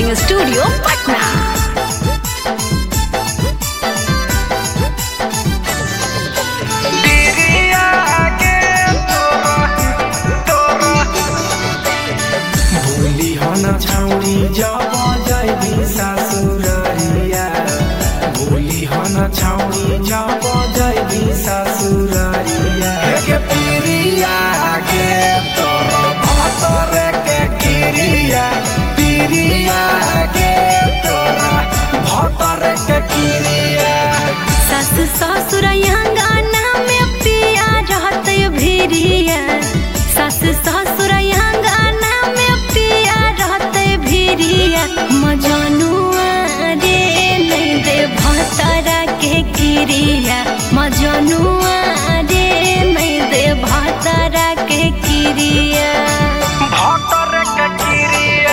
Recording studio Patna. छौरी जब जैबी ससुररिया भूली हन छौरी जब जैबी ससुररिया के पीरिया के तोर भतर के किरिया पीरिया के तोर भतर के किरिया सास ससुर अंगना में पिया रहते भिरिया सास ससुर अंगना में पिया रहते भिरिया मजनुआ रे नहीं दे भतरा के किरिया मजनुआ रे नहीं दे भतरा के किरिया भतर के किरिया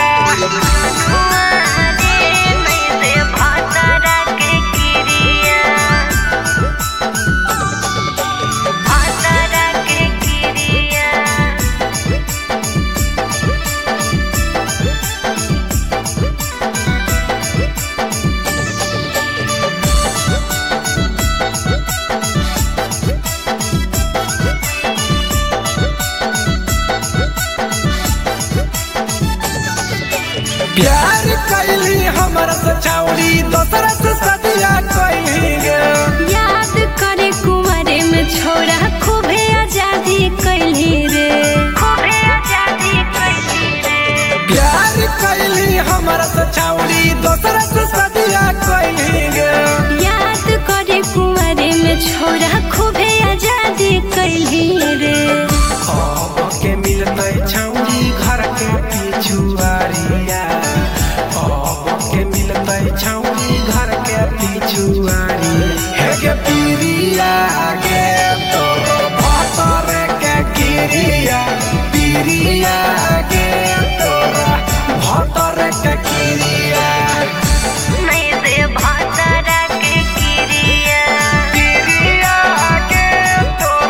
प्यार कैली हमर से छौरी दोसरा से सदिया कैली गे याद करे कुंवरे में छोरा खूबे आजादी कैली रे खूबे आजादी कैली रे प्यार कैली हमर से छौरी दोसरा से सदिया कैली गे याद करे कुंवरे में छोरा खूबे आजादी कैली रे अब के मिलते छौरी घर के पिछुआरिया के मिलते छौरी घर के पिछुआरी हे के पीरिया के तोर भतर के किरिया पीरिया के तोर भतर के किरिया नहीं दे भतरा के किरिया पीरिया के तोर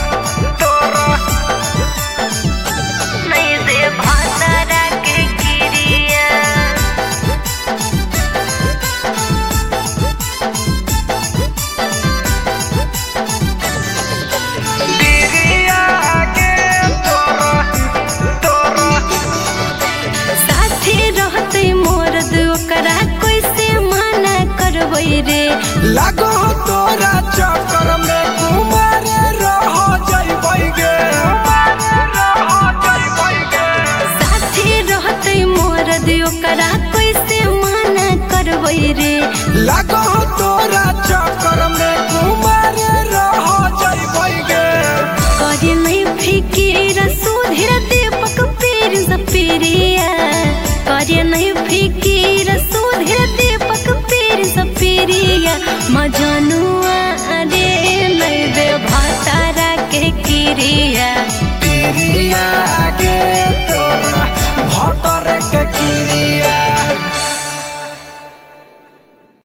नहीं दे भतरा के किरिया रे लागो तोरा चक्कर में कुमारे रह जइबै गे साथी रहते मोर ओकरा कैसे मना करबै रे लागो तोरा चक्कर में कुमारे रह जइबै गे करे नहीं फिकिर सुधीर दीपक पीर सपीरिया करे नहीं फिकिर सुधीर दीपक पीर सपीरिया मजनुआ